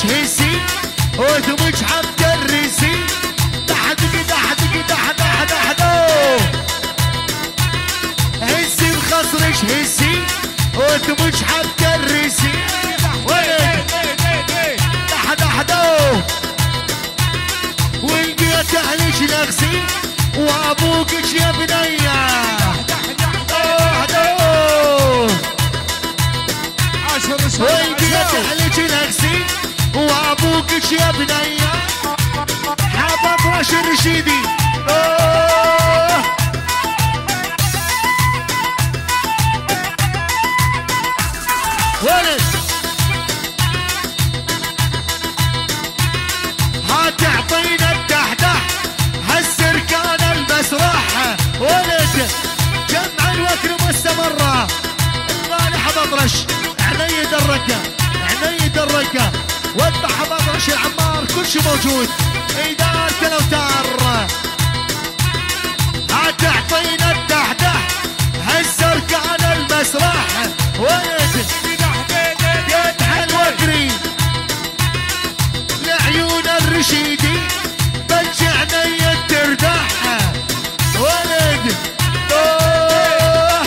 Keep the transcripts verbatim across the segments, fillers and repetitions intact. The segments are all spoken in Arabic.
هسي ودمج حمد الرسي دحدق دحدق دح دح دح دو هسي بخصرش هسي ودمج حمد الرسي ولد دح دح دو والبيت اهلش نغسي وابوكش يا بنية والبيت اهلش نغسي وابوكش يا بنية حبط رش رشيدي ولد هتعطينا الدحدح هالسركان المسرح ولد جمع الوكر مستمرة الغالي حبط رش عيني دركة عيني دركة وضع حبط رش العمار كل شي موجود إدارة الأوتار هتعطينا الدحدح هالسركان المسرح ولد يدح الوكري لعيون الرشيدي بجعني تردح ولد اوه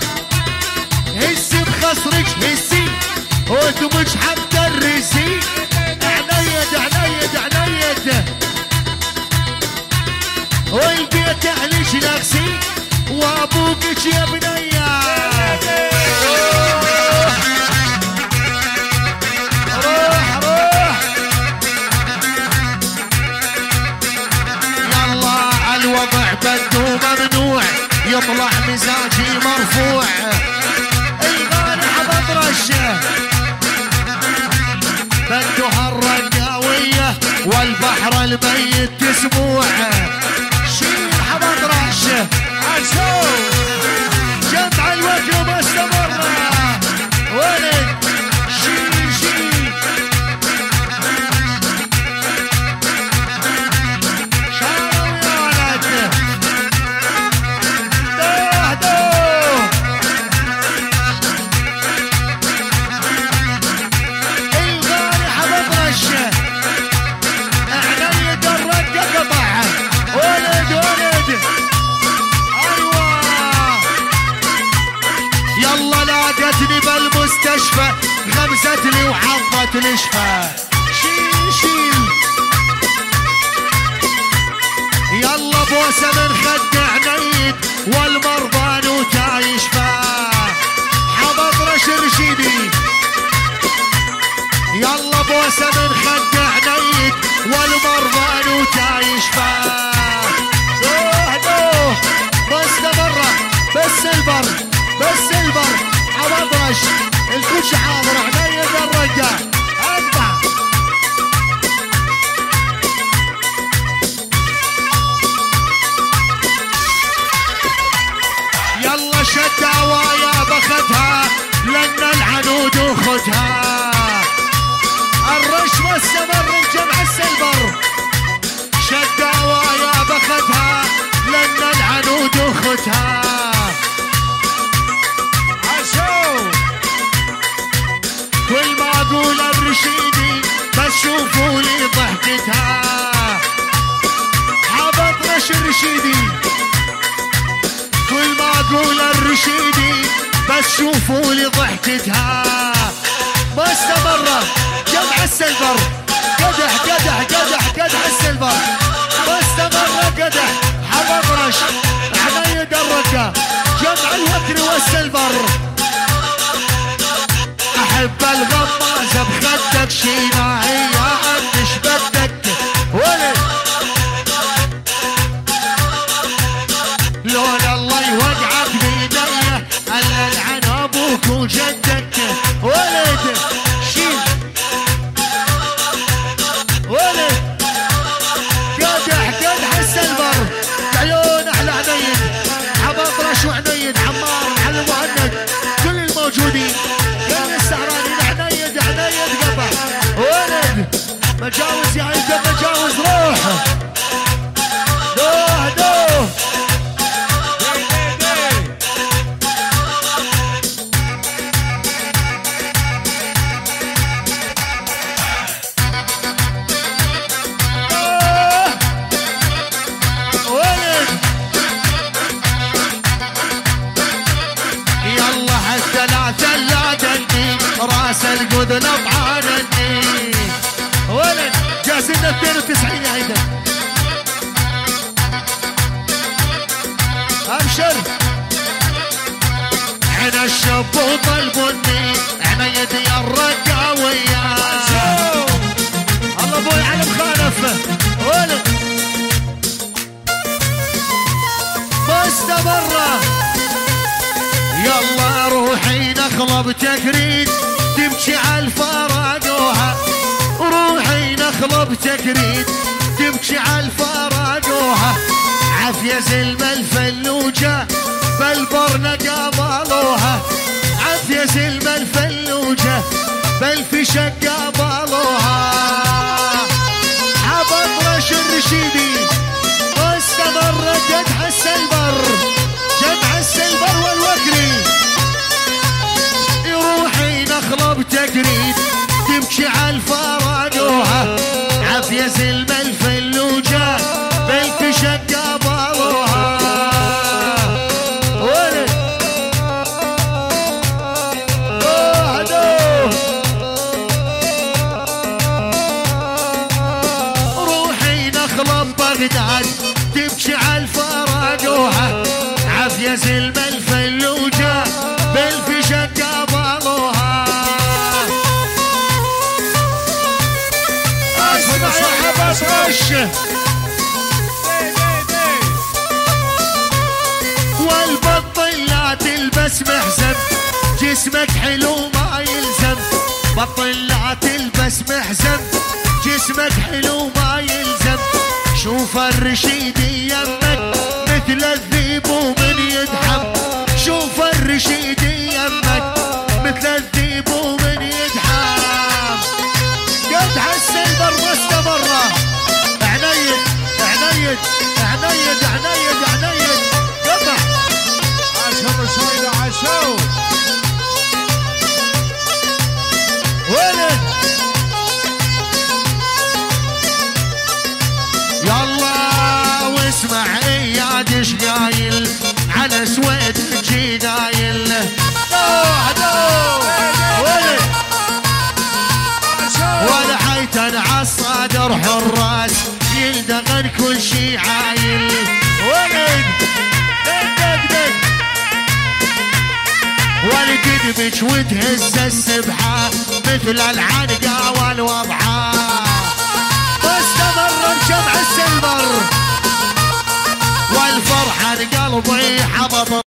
هسي بخصرك هسي ودمج حمد الرسي عنيد عنيد عنيد والبيت اهلش نفسي وابوكش يا بنية روح روح يلا الوضع بده ممنوع يطلع مزاجي مرفوع الغالي حبط رشه بده هالرقاوية والبحر الميت تسموع شيل حبط رشه عشو جمع الوجه مستمرة ولد شيل شيل شارو يا ولد دوه دوه الغالي حبط رشه اعني درك قطع ولد ولد يلا نادتني بالمستشفى غمزتني وحظت الاشفى شيل شيل يلا بوسه من خد عنيد والمرضى نوتا يشفى حبط رش رشيدي يلا بوسه من خد عنيد والمرضى نوتا يشفى دوه دوه مستمرة بس البر بس البر حبط رش الكوش حاضر عنيد الرقة اقطع يلا شداوايا بختها لان العنود وخدها الرش مستمر الجمع السلبر شداوايا بختها لان العنود وخدها كل ما اقول الرشيدي بس شوفوا لي ضحكتها حبط رش الرشيدي كل ما اقول الرشيدي بس شوفوا لي ضحكتها مستمرة جمع السلفر قدح قدح قدح قدح السلفر مستمرة قدح حبط رش عنيد الرقة جمع الوكر والسلفر احب الغمازة بخدك شيناعية قدش بدك ولد لون الله يوقعك بيديا الا العن ابوك وجدك ولد شيل ولد قدح قدح السلفر بعيون احلى عنيد حبط رش وعنيد عمار على المهند كل الموجودين كل السهرانين عنيد عنيد قطع ولد راس القذل بعانني ولد جاهزين اثنين وتسعين يا هيدا ابشر عين الشبوط البني عنيد يا الرقاوية الله ابوي على مخالفه ولد مستمرة يلا روحي نخلة بتكريد تمشي على الفراقوها روحي نخلة بتكريد تمشي على الفراقوها عافية زلمة الفلوجة بالبرنة قابلوها عافية زلمة الفلوجة بالفشة قابلوها عبد رش الرشيدي واستمر جدع السلبر جدع السلبر والوكري يروحي نخلة بتقريد تمشي على الفراقوها عافية زلمة الفلوجة بالفشة قابلوها ولد روحي نخلة ببغداد تمشي على الفراقوها عافية زلمة الفلوجة بالفشة قابلوها اسمع يا حبس رش والبطل لا تلبس محزم جسمك حلو ما يلزم بطل لا تلبس محزم جسمك حلو ما يلزم شوف الرشيد يمك مثل الذيب ومن يدحم شوف الرشيد يمك مثل الذيب ومن يدحم قدح السلبر مستمرة عنيد عنيد عنيد عنيد عنيد قدح عاشوا رشيدة عاشوا ولد يلا واسمع اياد ايش قايل على سويد تجي قايل دوح دوح ولد ولا حيتن عالصدر حراس يلدغن كل شي عايل ولد دق دق دق والقدمج وتهز السبحة مثل العنقة والوضحة واستمر بجمع السلبر والفرحة قلبي حبط